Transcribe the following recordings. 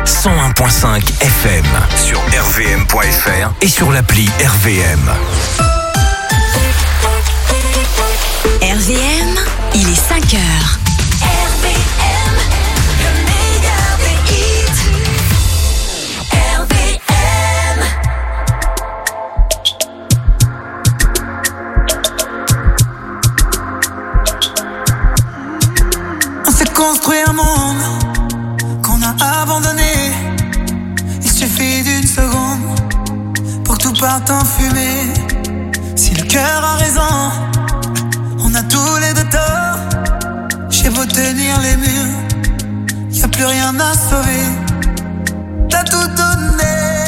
101.5 FM sur rvm.fr et sur l'appli RVM. RVM, il est 5h. RVM, le meilleur des hits. RVM. On s'est construit un monde qu'on a abandonné. Il suffit d'une seconde pour que tout parte en fumée. Si le cœur a raison, on a tous les deux tort. J'ai beau tenir les murs, y'a plus rien à sauver. T'as tout donné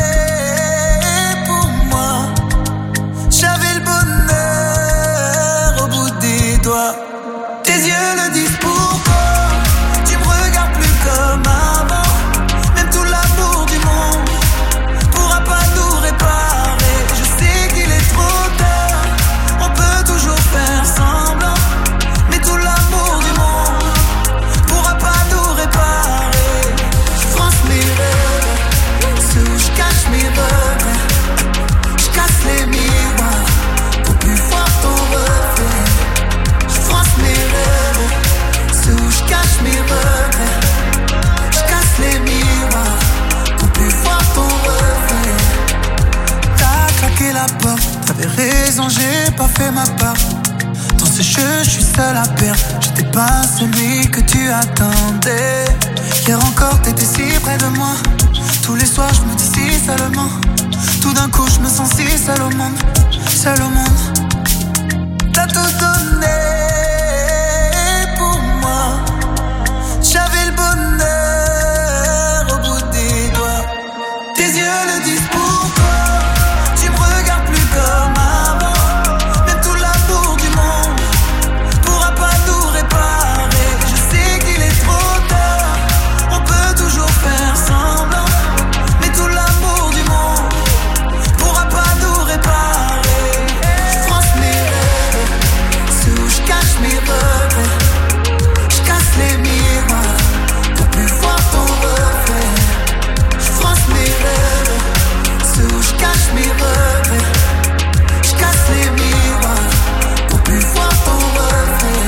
pour moi. J'avais le bonheur au bout des doigts. Tes yeux le disent pourquoi. Tu me regardes plus comme avant. Même tout l'amour du monde pourra pas nous réparer. Je sais qu'il est trop tard, on peut toujours faire semblant. Mais tout l'amour du monde pourra pas nous réparer. Je France mes rêves, ceux où je cache mes regrets. Je casse les miroirs pour plus voir ton reflet. Je France mes rêves, ceux où je cache mes regrets. Je casse les miroirs pour plus voir ton reflet. T'as claqué la porte, t'avais raison, j'ai pas fait ma part. Dans ce jeu, je suis seul à perdre. J'étais pas celui que tu attendais. Hier encore, t'étais si près de moi. Tous les soirs, je me dis si seulement. Tout d'un coup, je me sens si seul au monde. Seul au monde. T'as tout donné pour moi. J'avais le bonheur au bout des doigts. Tes yeux le disent pourquoi. Tu me regardes plus comme avant. Même tout l'amour du monde pourra pas nous réparer. Je sais qu'il est trop tard, on peut toujours faire semblant. Mais tout l'amour du monde pourra pas nous réparer. Je France mes rêves, ceux où je cache mes regrets. Je casse les miroirs pour plus voir ton reflet. Je France mes rêves, ceux où je cache mes regrets. Je casse les miroirs pour plus voir ton reflet.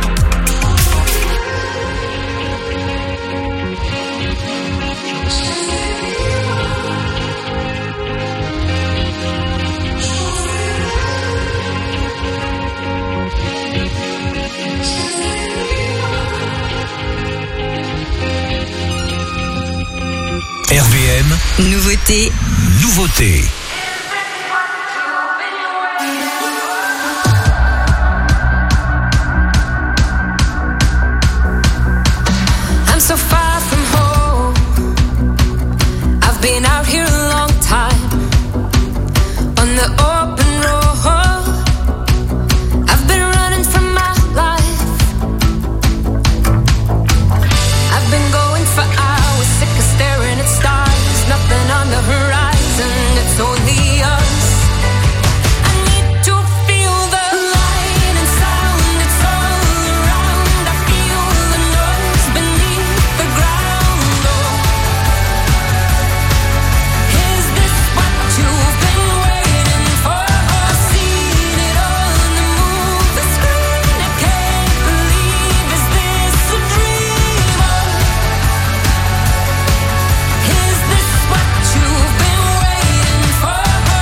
RVM, Nouveauté. nouveauté. I'm so far from home. I've been out here a long time on the open road. I've been running from my life. I've been going for hours, sick of staring at stars. Nothing on the horizon, it's only us. I need to feel the light and sound, it's all around. I feel the noise beneath the ground. Oh, is this what you've been waiting for? I've seen it on the movie screen. I can't believe, is this a dream? Is this what you've been waiting for?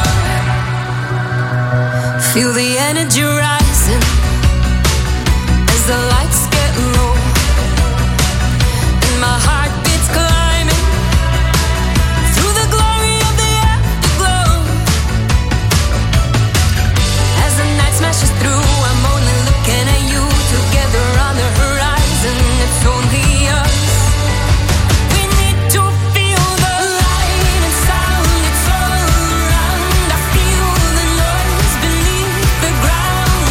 Feel the energy rising as the lights get low, and my heart beats climbing through the glory of the afterglow. As the night smashes through, I'm only looking at you. Together on the horizon, it's only us. We need to feel the light and sound, it's all around. I feel the noise beneath the ground.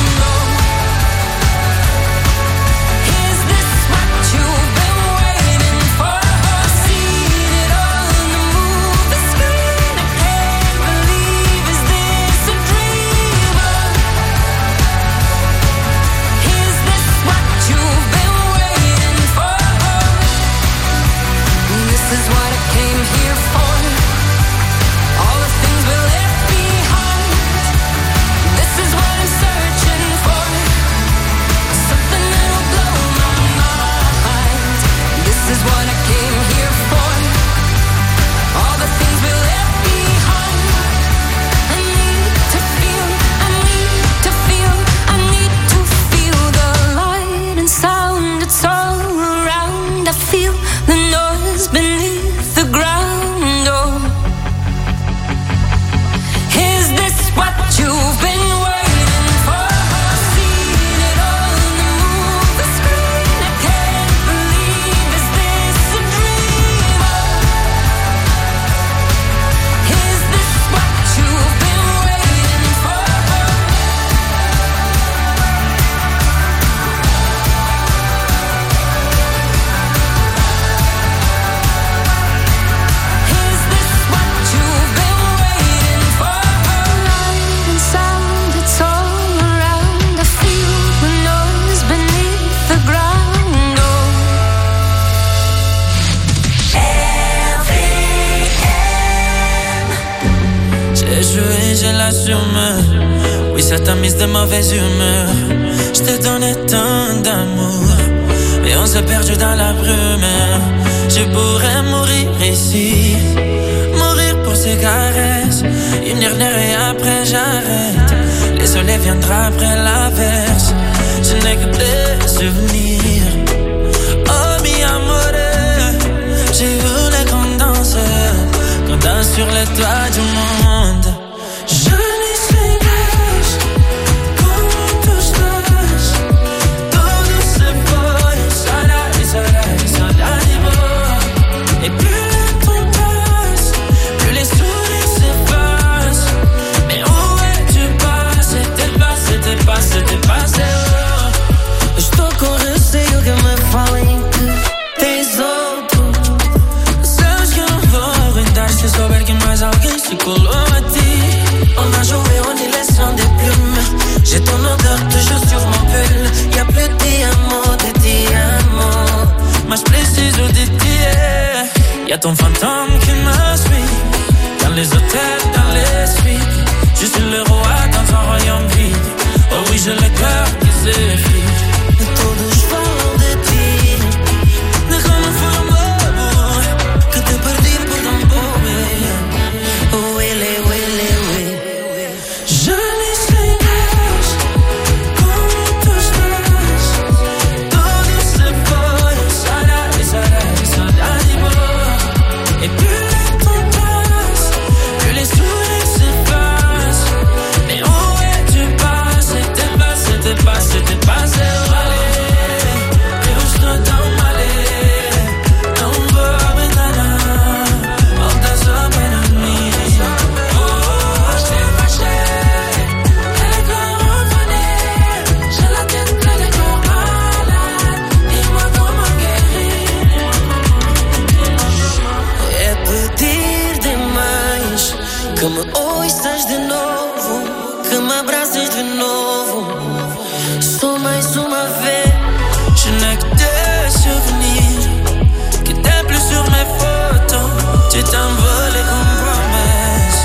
et je l'assume. Oui, ça t'a mise de mauvaise humeur. Je t'ai donné tant d'amour et on s'est perdu dans la brume. Je pourrais mourir ici, mourir pour ces caresses. Une dernière et après j'arrête. Le soleil viendra après l'averse. Je n'ai que des souvenirs. Oh mi amore, j'ai voulu qu'on danse sur les toits du monde. Et plus le temps passe, plus les sourires s'effacent. Mais où es-tu passé? T'es passé, oh. Estou com receio que me falem que tens outro. Sabes que eu não vou aguentar se souber que mais alguém se colou a ti. On a joué, on est laissé en des plumes. J'ai ton odeur toujours sur mon pull. Y'a plus de diamants, de diamants. Mas preciso de ti, yeah. Y'a ton fantôme qui me suit. Dans les hôtels, dans les suites. Je suis le roi dans un royaume vide. Oh oui, j'ai le cœur qui s'effrite. E todos falam de ti. De como foi o amor que te perdi por tão pouco. Oh, ele. Je ne sais pas como tu estás. Todo se foi, saudade boa. Et plus le temps passe, plus les sourires s'effacent. Mais où es-tu passé? T'es passé, eu estou tão mal. Não vou aguentar nada. Volta só para mim. Oh, je t'ai fâché. Elle est comme revenue. J'ai la tête pleine de corps malades. Dis-moi comment guérir. É pedir demais que me ouças de novo, que me abraces de novo. Só mais uma vez. Je n'ai que des souvenirs qui t'es plus sur mes photos. Tu t'envoles comme promesse.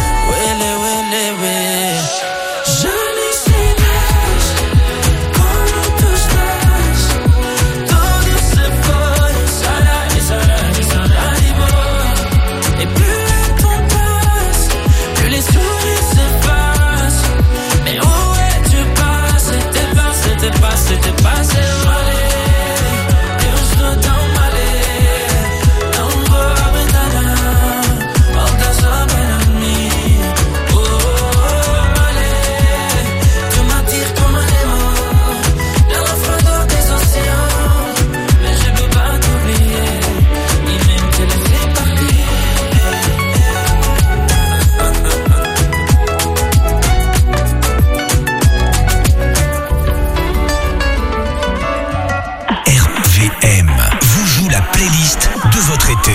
Oui. Je ne sais pas comment tu estás. Todo se foi, saudade boa. Et plus le temps passe, plus les sourires s'effacent. Mais où es-tu passé? T'es passé, eu estou tão mal. Não vou aguentar nada. Volta só para mim. Oh, tu m'attires comme un aimant dans la froideur des océans. Mais je peux pas t'oublier, ni même te laisser partir. RVM vous joue la playlist de votre été.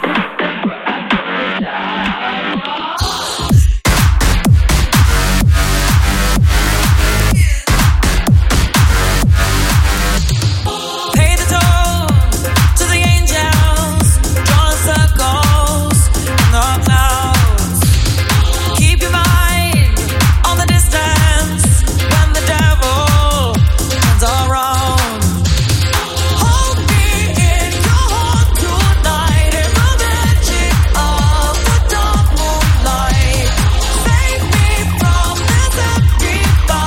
Pay the toll to the angels, drawing circles in the clouds. Keep your mind on the distance when the devil turns around. Hold me in your heart tonight in the magic of the dark moonlight. Save me from this empty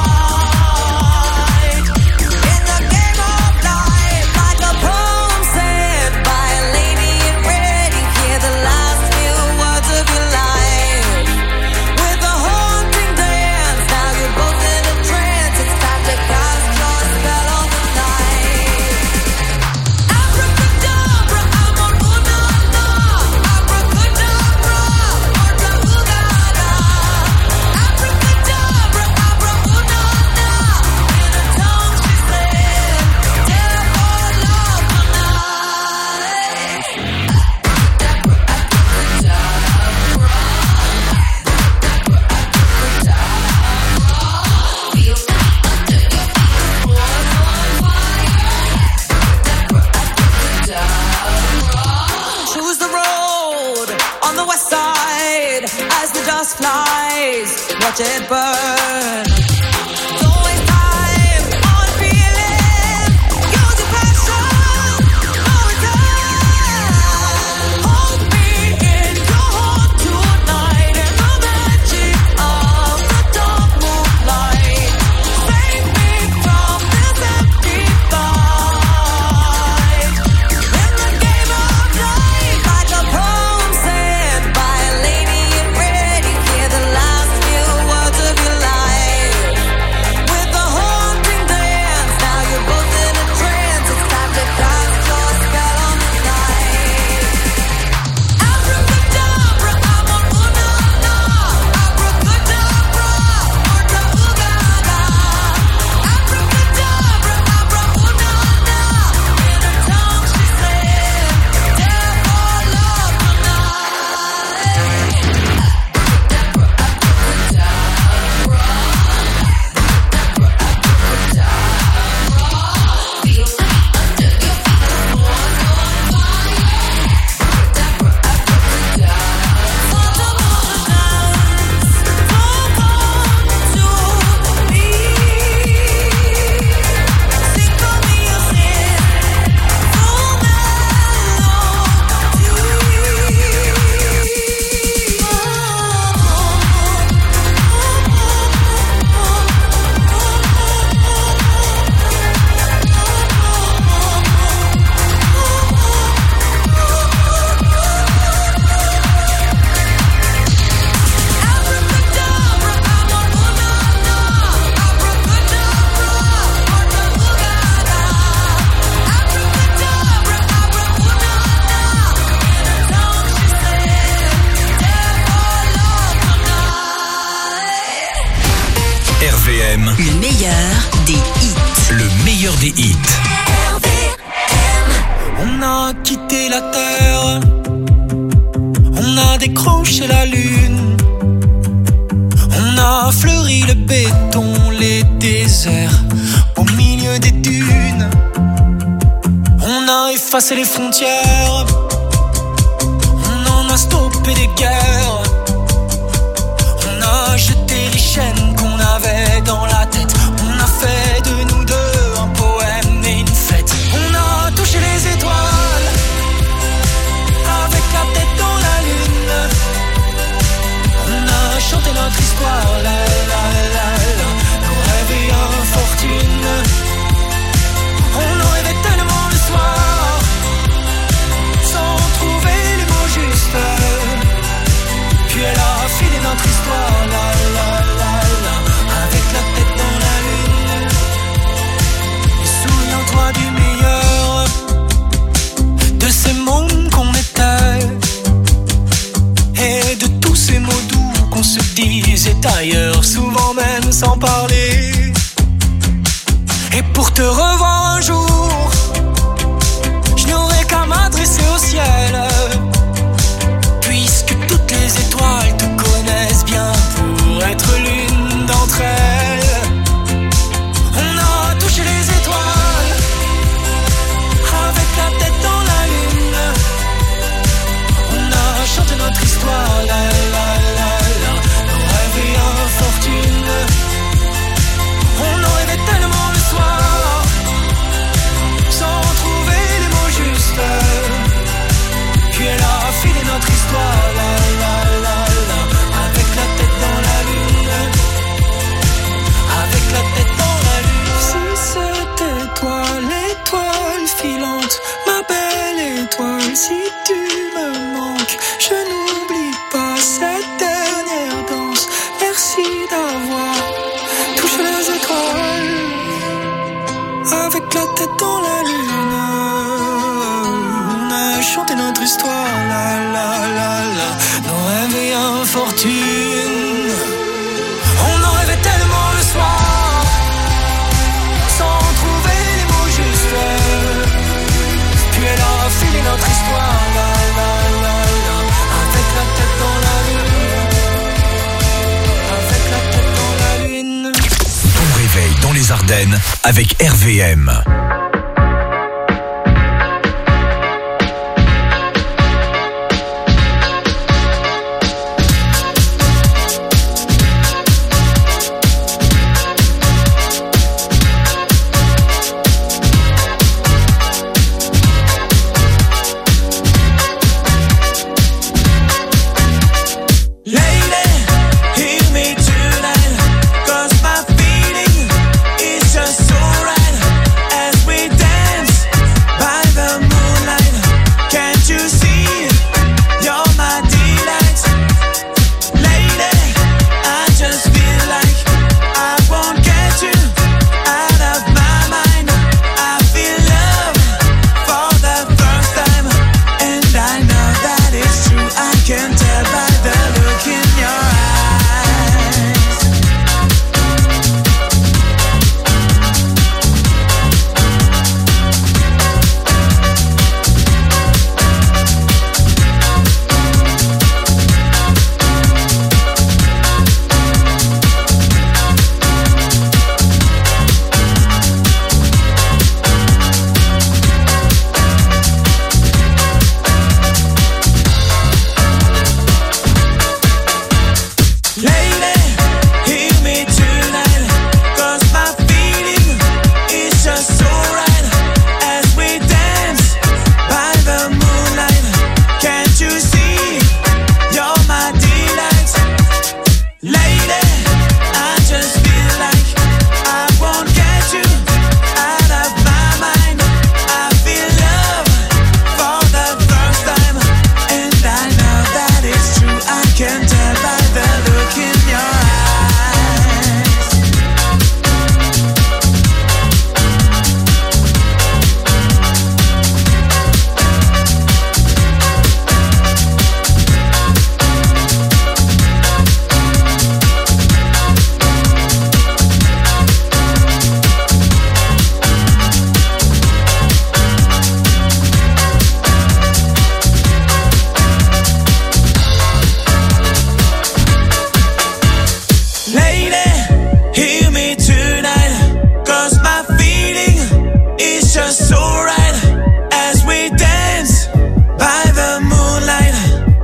fight. In the game of life, like a poem said by a lady in red, you hear the last few words of your life. With a haunting dance, now you're both in a trance. It's time to cast your spell on the night. Abracadabra, amor unana. Abracadabra, otra jugada. Abracadabra, abra unana. In a tongue she said, tell for love tonight. Choose the road on the west side as the dust dust flies, watch it burn. Le meilleur des hits. Le meilleur des hits. On a quitté la terre, on a décroché la lune, on a fleuri le béton, les déserts, au milieu des dunes. On a effacé les frontières, on en a stoppé des guerres, on a jeté les chaînes qu'on avait dans la tête. On a fait de nous deux un poème et une fête. On a touché les étoiles avec la tête dans la lune. On a chanté notre histoire, la la la la. Nos rêves et infortune. On en rêvait tellement le soir, sans trouver les mots justes. Puis elle a filé notre histoire, la la la la, avec la tête dans la lune. Et souviens-toi du meilleur, de ces mômes qu'on était, et de tous ces mots doux qu'on se disait ailleurs, souvent même sans parler. Et pour te revoir un jour, je n'aurais qu'à m'adresser au ciel, puisque toutes les étoiles te connaissent bien pour être l'une d'entre elles. On a touché les étoiles avec la tête dans la lune. On a chanté notre histoire, la la la la. Nos rêves et infortune. On en rêvait tellement le soir, sans trouver les mots justes. Puis elle a filé notre histoire, la la la la, avec la tête dans la lune, avec la tête dans la lune. Si c'était toi l'étoile filante, ma belle étoile, si tu me manques, je n'oublie pas cette dernière danse. Merci d'avoir touché les étoiles avec la tête dans la lune. On a chanté notre histoire, la la la la. Nos rêves et infortune. On en rêvait tellement le soir, sans trouver les mots justes. Puis elle a filé notre histoire, la la la la, avec la tête dans la lune, avec la tête dans la lune. Bon réveil dans les Ardennes avec RVM.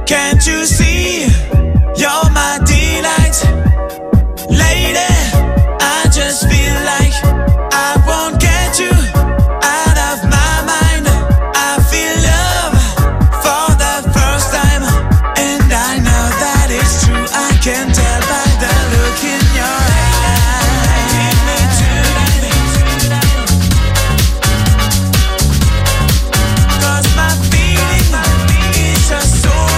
Can't you see? You're my delight. Lady, I just feel like I won't get you out of my mind. I feel love for the first time, and I know that it's true. I can tell by the look in your eyes. Give me tonight, 'cause my feeling is just so right.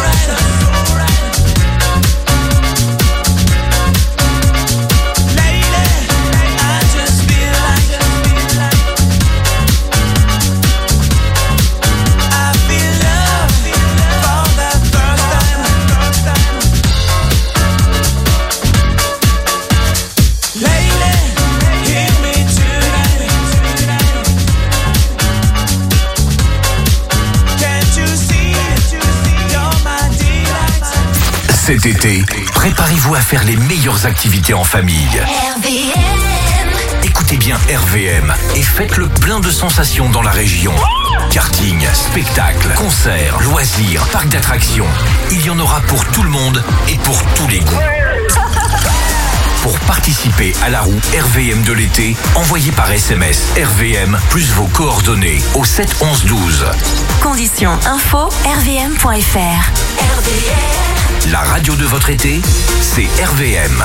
Cet été, préparez-vous à faire les meilleures activités en famille. RVM. Écoutez bien RVM et faites le plein de sensations dans la région. Karting, spectacles, concerts, loisirs, parcs d'attractions. Il y en aura pour tout le monde et pour tous les goûts. Pour participer à la roue RVM de l'été, envoyez par SMS RVM plus vos coordonnées au 7 11 12. Conditions info rvm.fr. RVM. La radio de votre été, c'est RVM.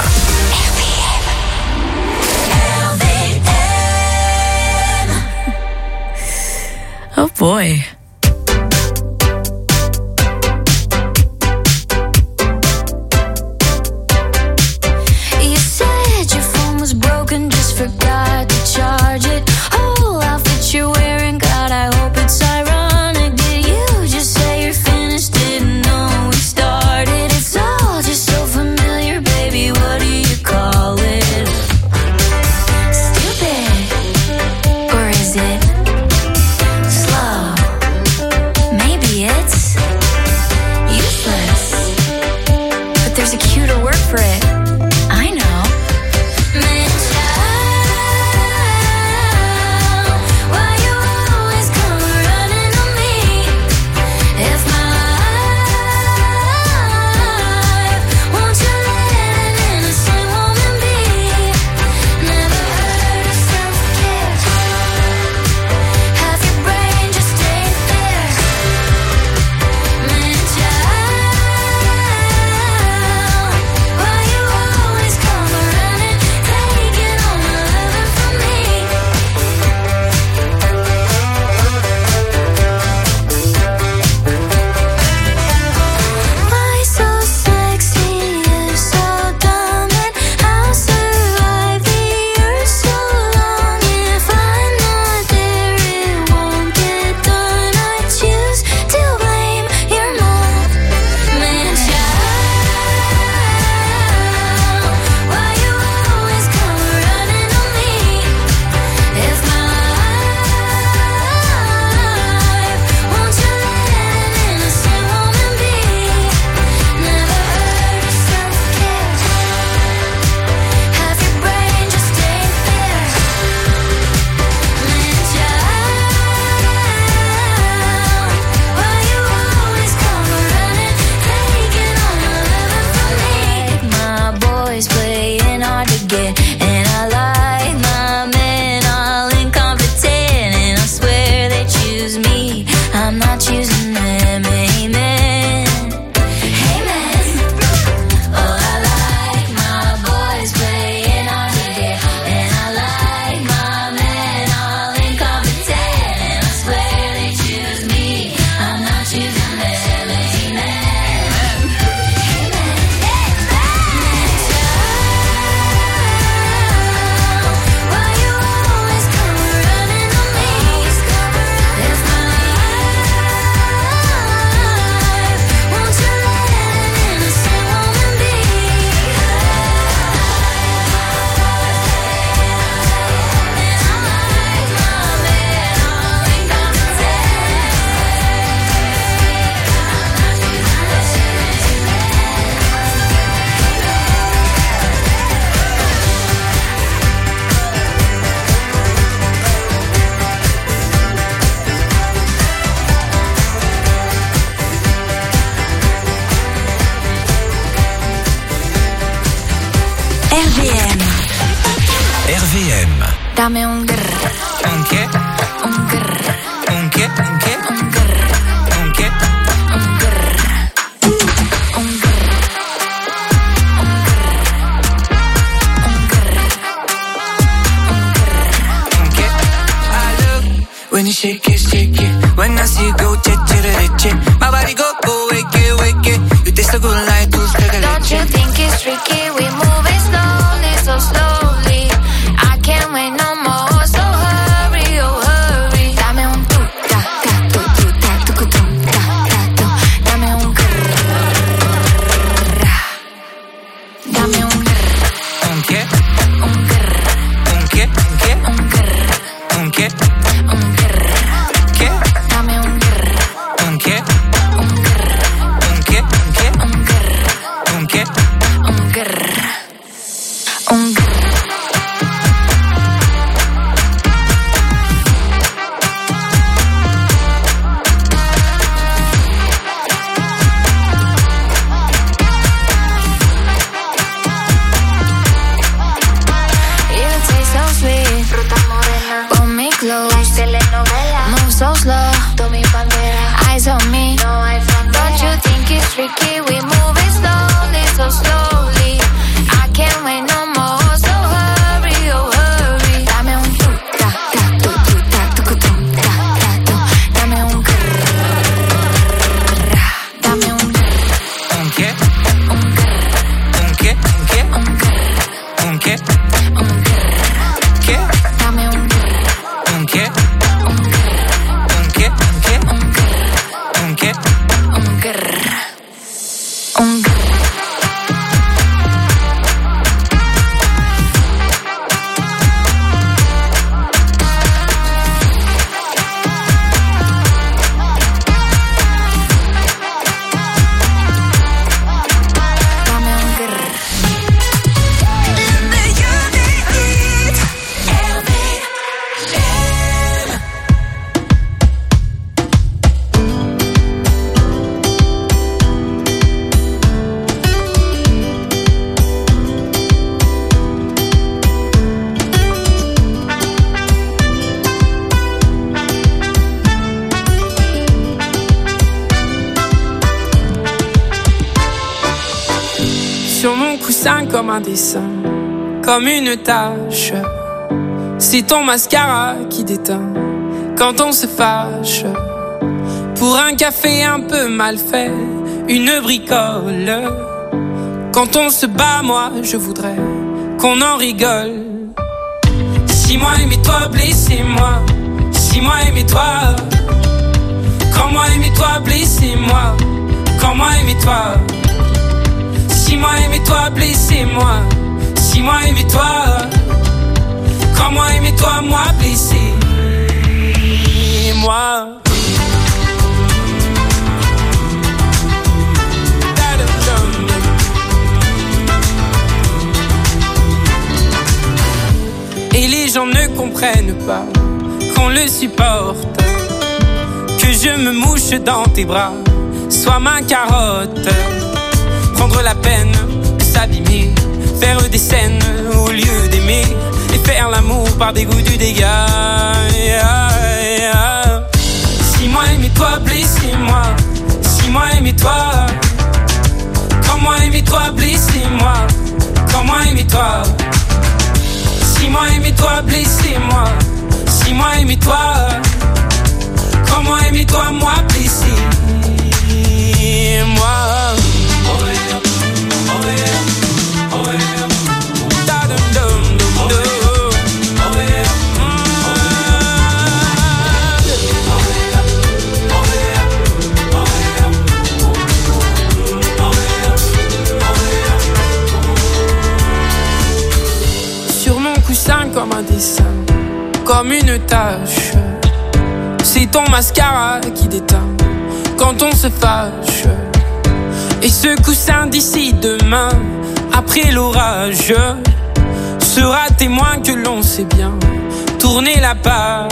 Oh boy. You said your phone was broken, just forgot to charge it. Whole outfit you're wearing, God, I hope it's ironic. Did you just say you're finished? Didn't know we started. It's all just so familiar, baby. What do you call it? Stupid, or is it slow? Maybe it's useless, but there's a cuter word for it. I know. Man, child, why you always come running on me? If my life, won't you let an innocent woman be? Never heard of self-care. Half your brain just ain't there. Man, child, why you always come running, taking all my loving from me? Why so sexy, you're so dumb, and I'll survive the earth so long. If I'm not there, it won't get done. I choose to blame your mom. Man, child, why you always come running on me? If my life, won't you let an innocent woman be? Never heard of self-care. Half your brain just ain't there. Man, child, why you always come running, taking all my loving from me? My boys playing hard to get, and I like my men all incompetent, and I swear they choose me, I'm not choosing them. Amen. Amen. Oh, I like my boys playing hard to get, and I like my men all incompetent, and I swear they choose me, I'm not choosing them. Amen. Amen. RVM. Dame un grrr. ¿Un qué? Un grrr. ¿Un qué? ¿Un qué? Un grrr. ¿Un qué? Un grrr. Un grrr. Un grrr. ¿Un qué? I look when you shake it. When I see you go, che. My body go, wake it. You taste so good like two spaghetti. Don't you think it's tricky? We moving slowly, so slowly. I can't wait no more, so hurry, oh hurry. Dame un tu, ta, tu, ta, tu, ta, tu. Dame un grrr. Dame un grrr. ¿Un qué? Un grrr. ¿Un qué? ¿Un qué? Un grrr. ¿Un qué? Un grrr. ¿Qué? Dame un grrr. ¿Un qué? Un grrr. ¿Un qué? ¿Un qué? Un grrr. ¿Un qué? Un grrr. Un grrr. You taste so sweet, fruta morena. Pon me close, telenovela. Move so slow, tome bandera. Eyes on me, no hay frontera. Don't you think it's tricky? We moving slowly, so slowly. I can't wait no more, so hurry, oh hurry. Dame un tu, ta, tu, ta, tu. Dame un grrr. Dame un grrr. ¿Un qué? Un grrr. ¿Un qué? ¿Un qué? Un grrr. ¿Un qué? Un grrr. ¿Qué? Dame un grrr. ¿Un qué? Un grrr. ¿Un qué? ¿Un qué? Un grrr. ¿Un qué? Un grrr. Un grrr. Dame un grrr. Sur mon coussin comme un dessin, comme une tache. C'est ton mascara qui déteint quand on se fâche. Pour un café un peu mal fait, une bricole. Quand on se bat, moi je voudrais qu'on en rigole. Si moi aimais-toi, blessez-moi. Si moi aimais-toi. Quand moi aimais-toi, blessez-moi. Quand moi aimais-toi. Si moi aimais-toi, blessez-moi. Si moi aimais-toi. Quand moi aimais-toi, moi blessé. Moi. Et les gens ne comprennent pas qu'on le supporte. Que je me mouche dans tes bras, sois ma carotte. Prendre la peine de s'abîmer, faire des scènes au lieu d'aimer, et faire l'amour par dégoût du dégât. Si moi aimais-toi, blessez-moi. Si moi aimais-toi. Quand moi aimais-toi, blessez-moi. Quand moi aimais-toi. Si moi aimais-toi, blessez-moi. Si moi aimais-toi. Quand moi aimais-toi, moi blessé. Moi. Sur mon coussin comme un dessin, comme une tache. C'est ton mascara qui déteint quand on se fâche. Et ce coussin d'ici demain, après l'orage, sera témoin que l'on sait bien tourner la page.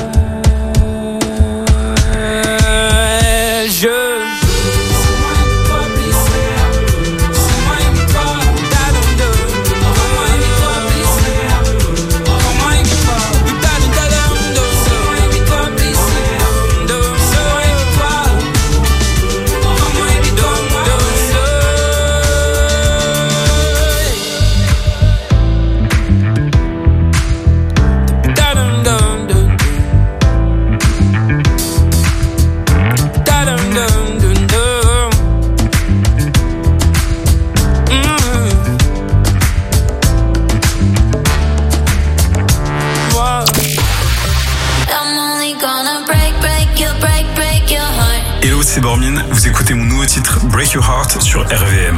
Break Your Heart sur RVM.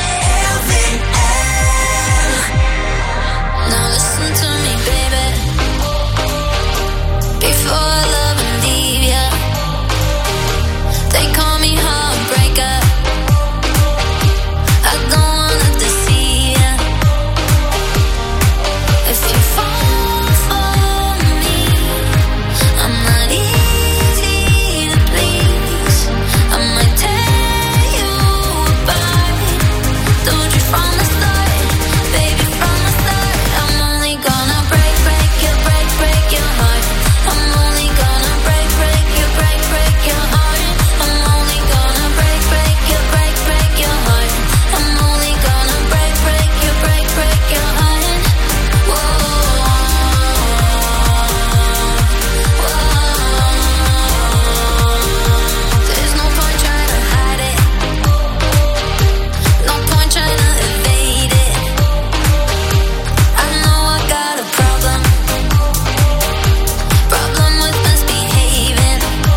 Now listen to me, baby. Before I love and leave ya, they call me heartbreaker. I don't wanna deceive ya. If you fall for me, I'm not easy to please. I might tear you apart. Told you from the start, baby, from the start. I'm only gonna break your heart. I'm only gonna break your heart. I'm only gonna break your heart. I'm only gonna break your heart. Whoa, there's no point trying to hide it. No point trying to evade it. I know I got a problem with misbehaving.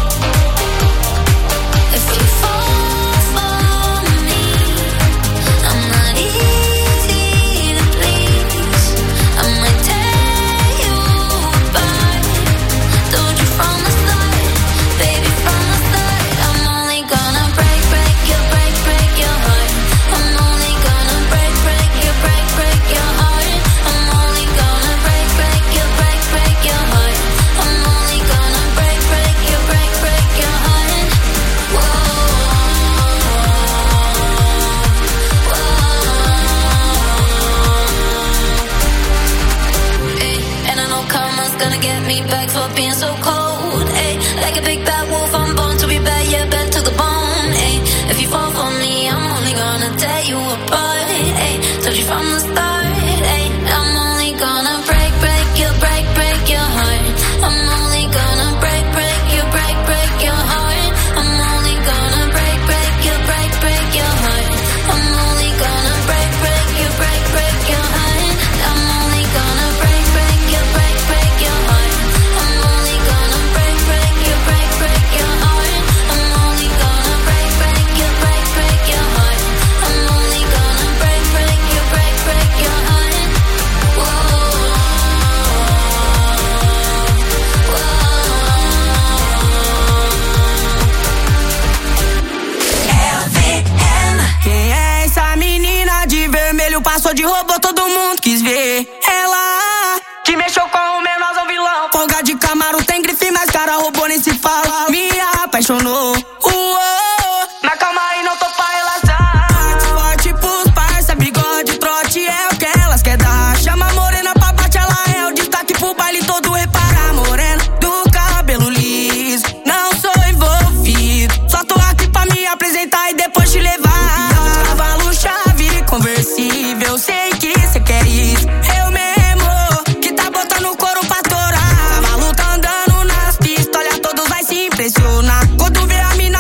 If you fall for me, I'm not easy to please. I might tear you apart. Told you from the start, baby, from the start. I'm only gonna break your heart. I'm only gonna break your heart. I'm only gonna break your heart. I'm only gonna break your heart. Whoa, ay, and I know karma's gonna get me back for being so cold. Ay, like a big bad wolf, I'm born to be bad, yeah, bad to the bone. Ay, if you fall for me, I'm only gonna tear you apart. Ay, told you from the start. Ay, I'm only gonna break your heart. I'm only gonna break your heart. I'm only gonna break your heart. I'm only gonna break your heart. I'm only gonna break your heart. I'm only gonna break your heart. I'm only gonna break your heart. I'm only gonna break your heart. Whoa, Quem é essa menina de vermelho? Passou de robô, todo mundo quis ver. Ela que mexeu com o menorzão vilão. Folga de Camaro, tem grife, mas cara robô nem se fala. Me apaixonou. Mas calma aí, não tô pra relaxar. Forte pros parça, bigode, trote é o que elas quer dar. Chama a morena pra bate, ela é o destaque pro baile todo. Repara, morena do cabelo liso. Não sou envolvido, só tô aqui pra me apresentar e depois te levar. Cavalo, chave, conversível, sei que cê quer isso. Eu mesmo, que tá botando o couro pra torar. Cavalo tá andando nas pistas, olha, todos vai se impressionar. Quando vê a mina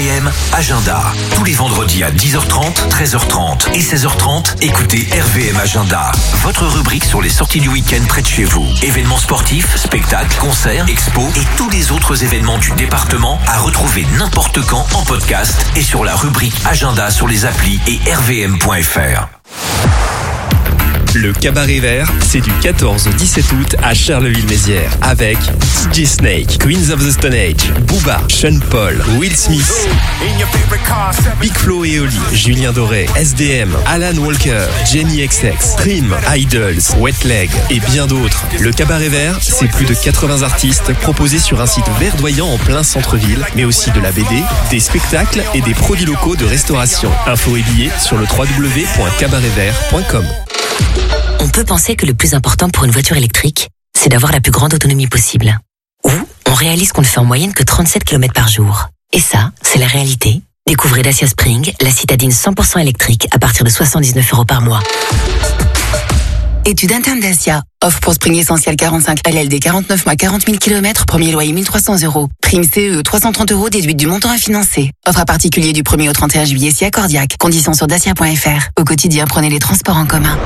RVM Agenda. Tous les vendredis à 10h30, 13h30 et 16h30, écoutez RVM Agenda. Votre rubrique sur les sorties du week-end près de chez vous. Événements sportifs, spectacles, concerts, expos et tous les autres événements du département à retrouver n'importe quand en podcast et sur la rubrique Agenda sur les applis et rvm.fr. Le Cabaret Vert, c'est du 14 au 17 août à Charleville-Mézières avec DJ Snake, Queens of the Stone Age, Booba, Sean Paul, Will Smith, Big Flo et Oli, Julien Doré, SDM, Alan Walker, Jamie XX, Trim, Idols, Wet Leg et bien d'autres. Le Cabaret Vert, c'est plus de 80 artistes proposés sur un site verdoyant en plein centre-ville, mais aussi de la BD, des spectacles et des produits locaux de restauration. Infos et billets sur le www.cabaretvert.com. On peut penser que le plus important pour une voiture électrique, c'est d'avoir la plus grande autonomie possible. Ou on réalise qu'on ne fait en moyenne que 37 km par jour. Et ça, c'est la réalité. Découvrez Dacia Spring, la citadine 100% électrique à partir de 79 € par mois. Étude interne Dacia. Offre pour Spring Essentiel 45 LLD 49 mois 40 000 km, premier loyer 1 300 €. Prime CE 330 € déduite du montant à financer. Offre à particulier du 1er au 31 juillet si accordiaque. Conditions sur dacia.fr. Au quotidien, prenez les transports en commun.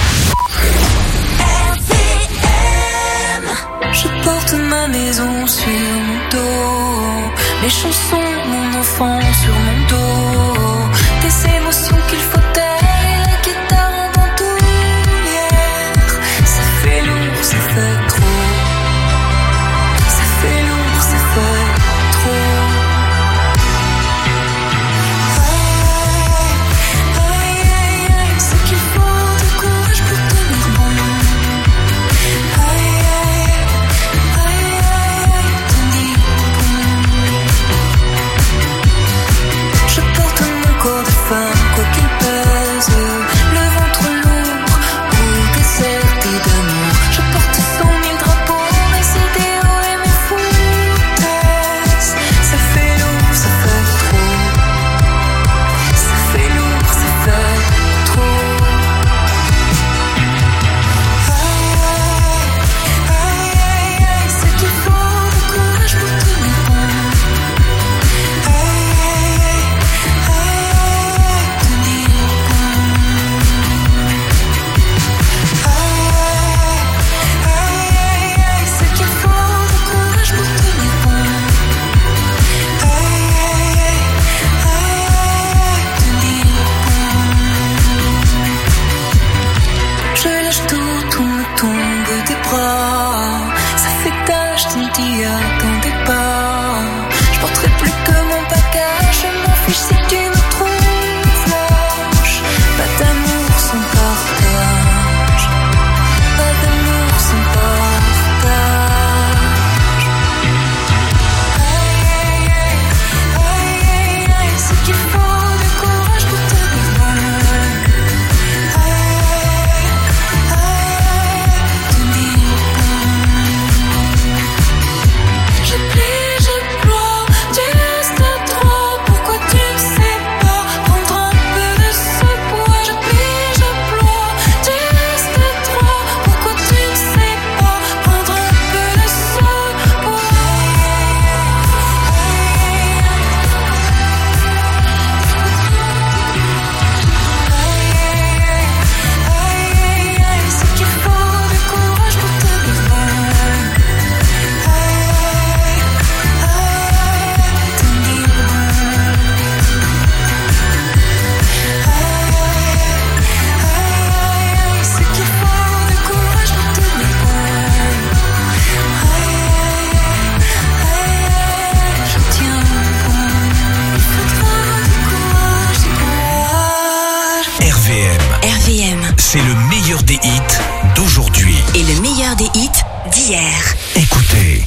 Je porte ma maison sur mon dos, mes chansons, mon enfant sur mon dos, des émotions qu'il faut taire et la guitare en bandoulière. Ça fait lourd, ça fait trop. Ça fait lourd, ça fait trop. Aïe, aïe, aïe, aïe, c'est qu'il faut du courage pour tenir bon. Je porte mon corps de femme, quoi qu'il pèse, le ventre lourd ou déserté d'amour. Je porte 100 000 drapeaux, mes idéaux et mes foutaises. Ça fait lourd, ça fait trop. Ça fait lourd, ça fait trop. Aïe, aïe, aïe, aïe, c'est qu'il faut du courage pour tenir bon. Je lâche tout me tombe des bras. Ça fait tâche, tu ne t'y attendais pas. Je porterai plus que mon bagage. Je m'en fiche si tu me trouves lâche. Pas d'amour sans partage. Pas d'amour sans partage. Aïe, aïe, aïe, aïe, aïe, aïe, c'est qu'il faut du courage pour tenir bon. Je plie, je ploie, tu restes trop. Pourquoi tu ne sais pas prendre un peu de ce poids? Je plie, je ploie, tu restes trop. Pourquoi tu ne sais pas prendre un peu de ce poids? Aïe, c'est qu'il faut du courage pour tenir bon. C'est qu'il faut du courage pour tenir bon. Je tiens bon. Il faudra du courage, du courage. RVM, RVM, c'est le meilleur des hits d'aujourd'hui. et le meilleur des hits d'hier. Écoutez.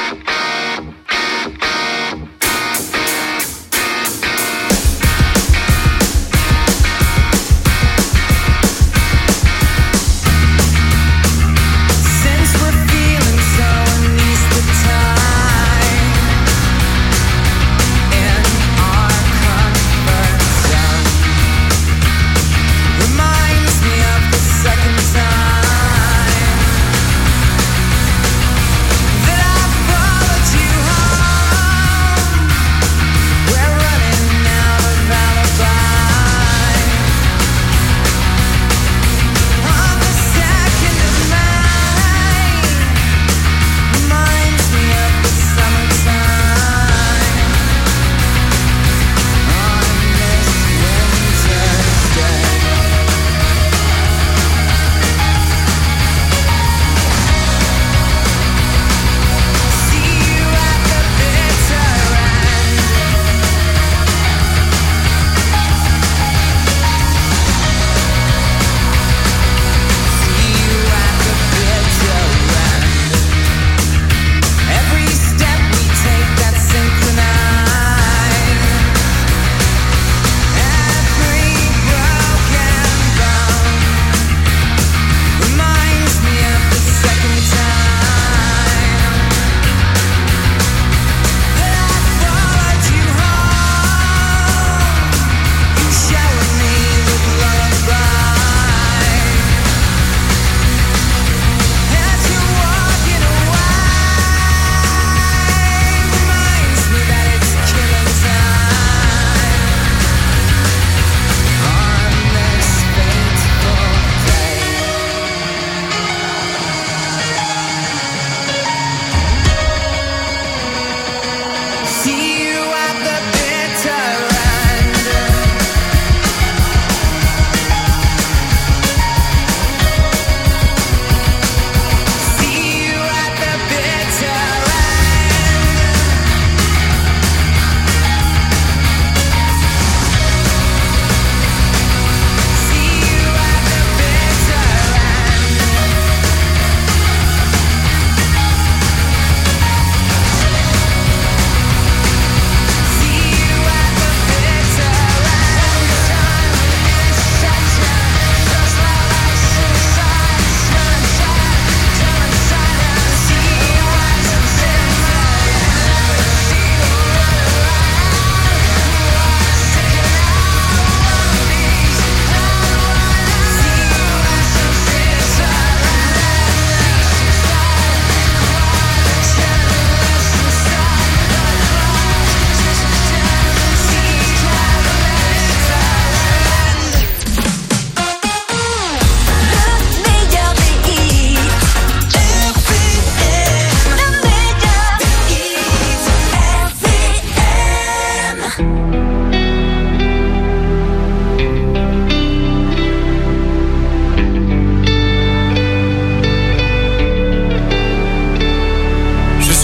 Since we're feeling so uneasy the time in our comfort zone reminds me of the second time that I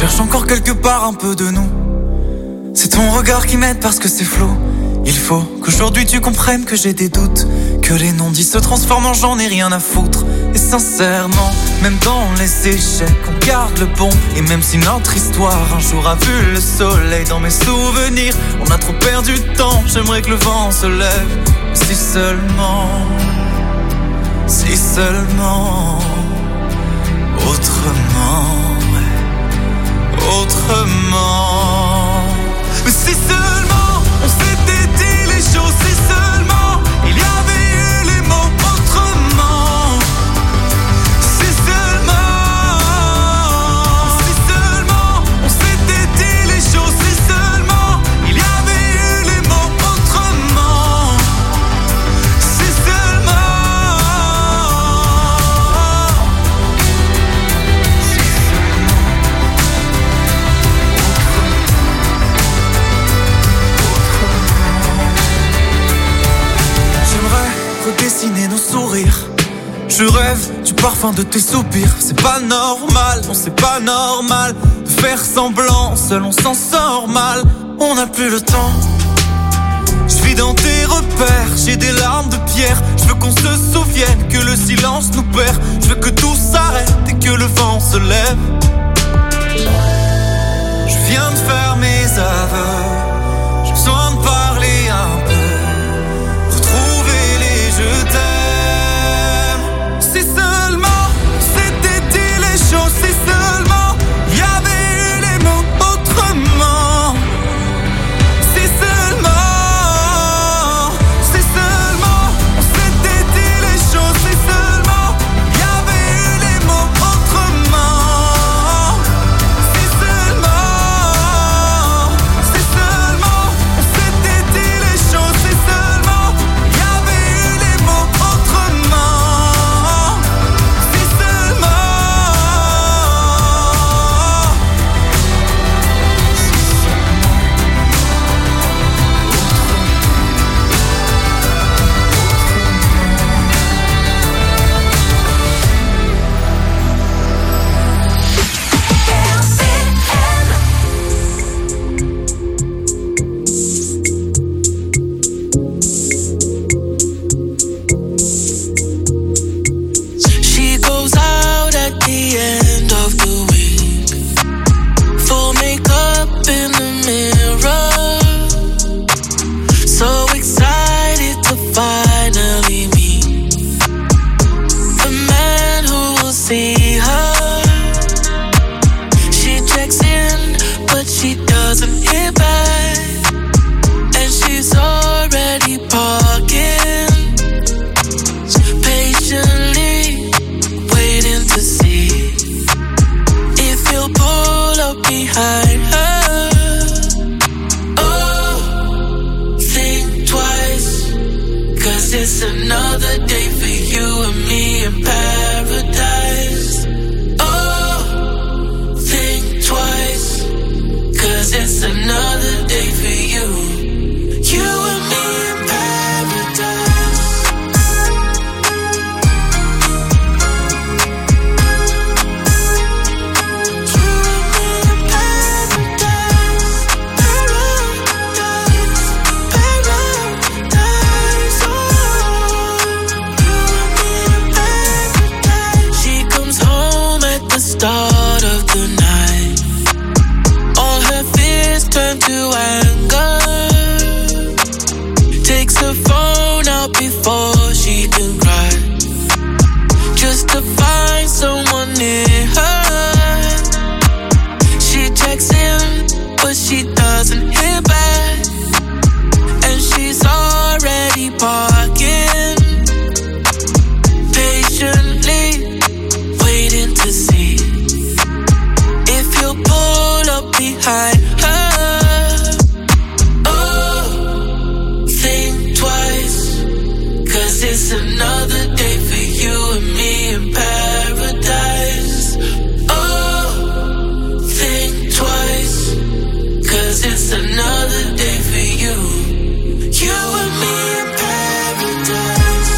cherche encore quelque part un peu de nous. C'est ton regard qui m'aide parce que c'est flou. Il faut qu'aujourd'hui tu comprennes que j'ai des doutes, que les non-dits se transforment en j'en ai rien à foutre. Et sincèrement, même dans les échecs, on garde le bon. Et même si notre histoire un jour a vu le soleil, dans mes souvenirs, on a trop perdu de temps. J'aimerais que le vent se lève. Si seulement autrement, autrement. Mais si seulement on s'était dit les choses, si seulement il y avait eu les mots autrement. Si seulement on s'était dit les choses, si seulement il y avait eu les mots autrement. Si seulement. Redessiner nos sourires. Je rêve du parfum de tes soupirs. C'est pas normal, non c'est pas normal de faire semblant, seul on s'en sort mal. On n'a plus le temps. Je vis dans tes repères, j'ai des larmes de pierre. Je veux qu'on se souvienne que le silence nous perd. Je veux que tout s'arrête et que le vent se lève. Je viens de faire mes aveux. J'ai besoin de parler un peu. Je t'aime. Si seulement c'était dit les choses, si seulement il y avait eu les mots autrement. Si seulement on s'était dit les choses, si seulement il y avait eu les mots autrement. Si seulement on s'était dit les choses, si seulement il y avait eu les mots autrement. Si seulement. She goes out at the end of the week, full makeup in the mirror, so excited to finally meet the man who will see her. She checks in, but she doesn't hear back, and she's already parking, patiently waiting to see if he'll pull up behind her. Oh, think twice, 'cause it's another day for you and me in paradise. Oh, think twice, 'cause it's another day for you and me in paradise. She comes home at the start of the night. All her fears turn to anger. Takes her phone out before she can cry, just to find someone near her. She checks in, but she doesn't hear back, and she's already parking, patiently waiting to see if he'll pull up behind her. Oh, think twice, 'cause it's another day for you and me in paradise. Oh, think twice, 'cause it's another day for you and me in paradise.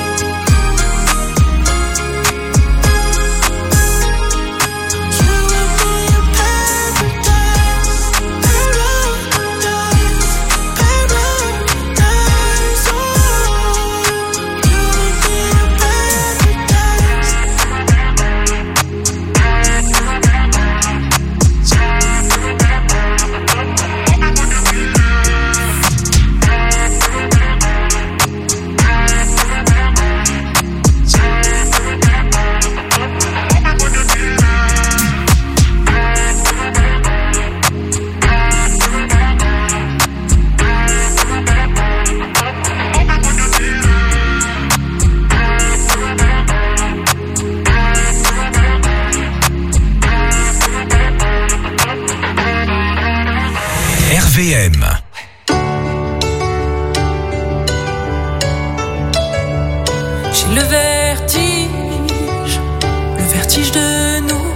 You and RVM. J'ai le vertige de nous.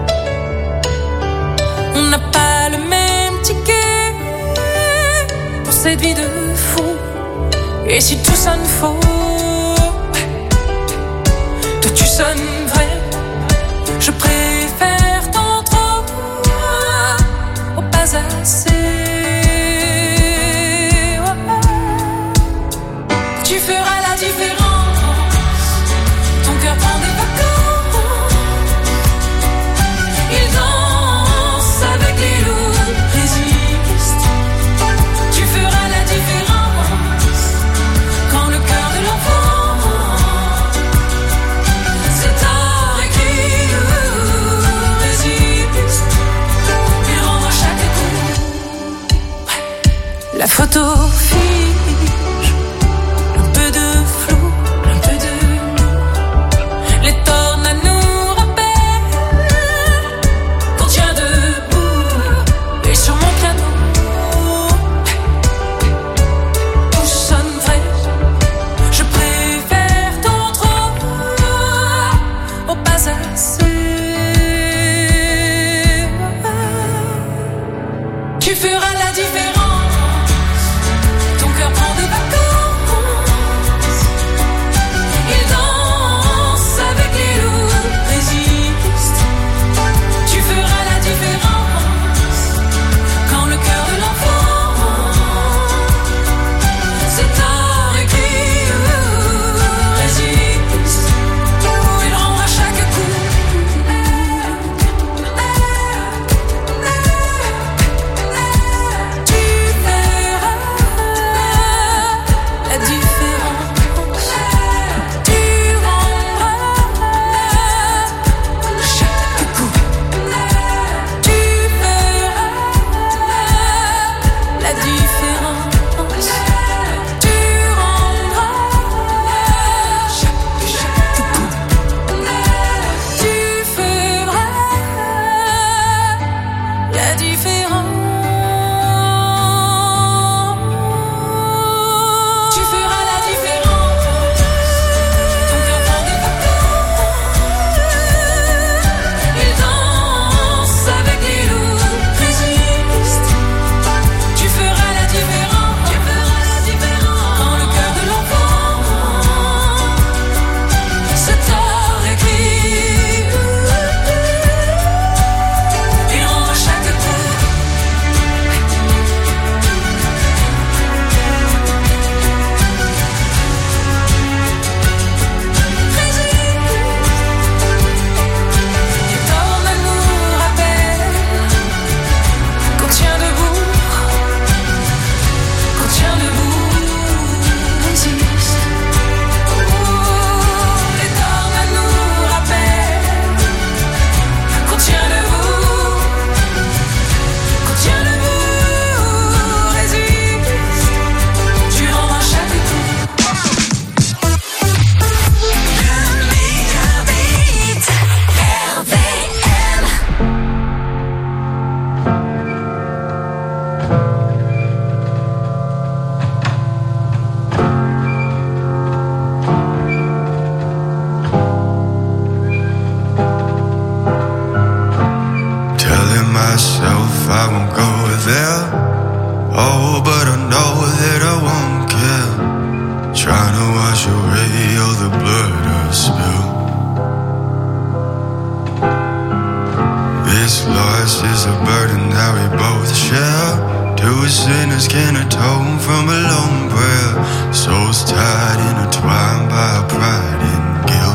On n'a pas le même ticket pour cette vie de fou. Et si tout sonne faux, toi tu sonnes vrai. Je préfère tant trop au pas assez. Tu feras la différence. Ton cœur prend des vacances. Il danse avec les loups, résiste. Tu feras la différence. Quand le cœur de l'enfant c'est tard écrit, résiste. Il rend à chaque coup. La photo fige. Un peu de flou, un peu de nous. Les tornades nous rappellent qu'on tient debout. Et sur mon piano tout sonne vrai. Je préfère tant trop au pas assez. Tu feras la différence. Ton cœur prend des vacances. Il danse avec les loups, résiste. Tu feras la différence. Quand le cœur de l'enfant c'est tard écrit, résiste. Il rend à chaque coup. Tu verras la différence. Tu rendras chaque coup. Tu verras la différence. Tu rendras chaque coup. Tu feras la différence. Tu feras la différence. Ton cœur prend des vacances. Il danse avec les loups, résiste. Tu feras la différence. Tu feras la différence. Quand le cœur de l'enfant c'est tard écrit. Il rend à chaque coup. Les tornades nous rappellent qu'on tient debout. Qu'on tient debout, résiste. Les tornades nous rappellent qu'on tient debout. Qu'on tient debout, résiste. Tu rends à chaque coup. Telling myself I won't go there. Oh, but I know that I won't care. Trying to wash away all the blood I've spilled. This loss is a burden that we both share. Two sinners can atone from a lone prayer. Souls tied, intertwined by pride and guilt.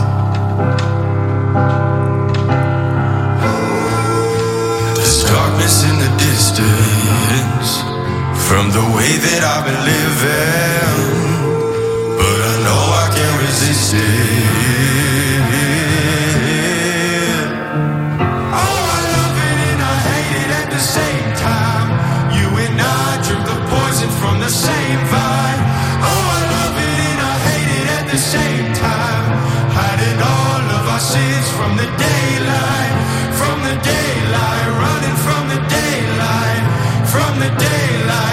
There's darkness in the distance from the way that I've been living, but I know I can't resist it. Oh, I love it and I hate it at the same time. You and I drink the poison from the same vine. Oh, I love it and I hate it at the same time. Hiding all of our sins from the daylight, from the daylight, running from the daylight, from the daylight.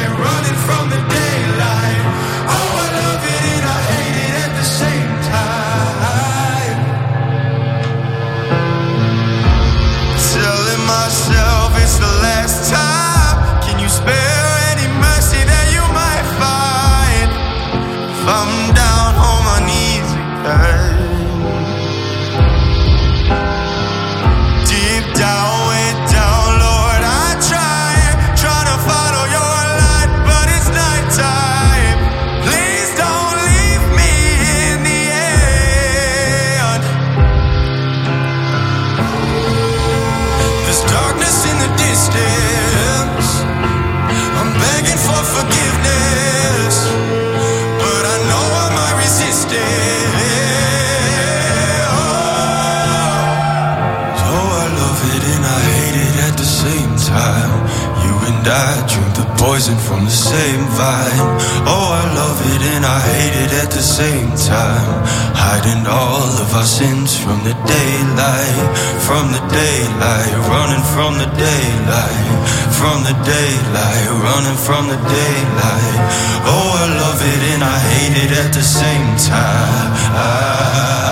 it and I hate it at the same time. You and I drink the poison from the same vine. Oh, I love it and I hate it at the same time. Hiding all of our sins from the daylight, from the daylight, running from the daylight, from the daylight, running from the daylight. Oh, I love it and I hate it at the same time.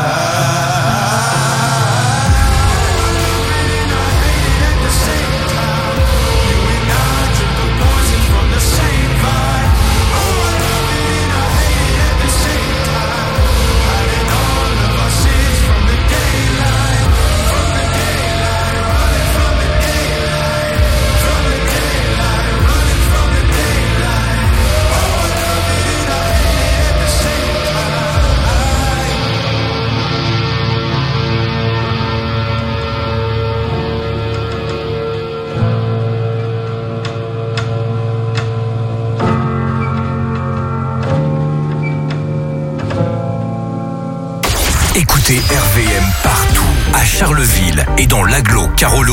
Écoutez RVM partout, à Charleville et dans l'agglo Carolo.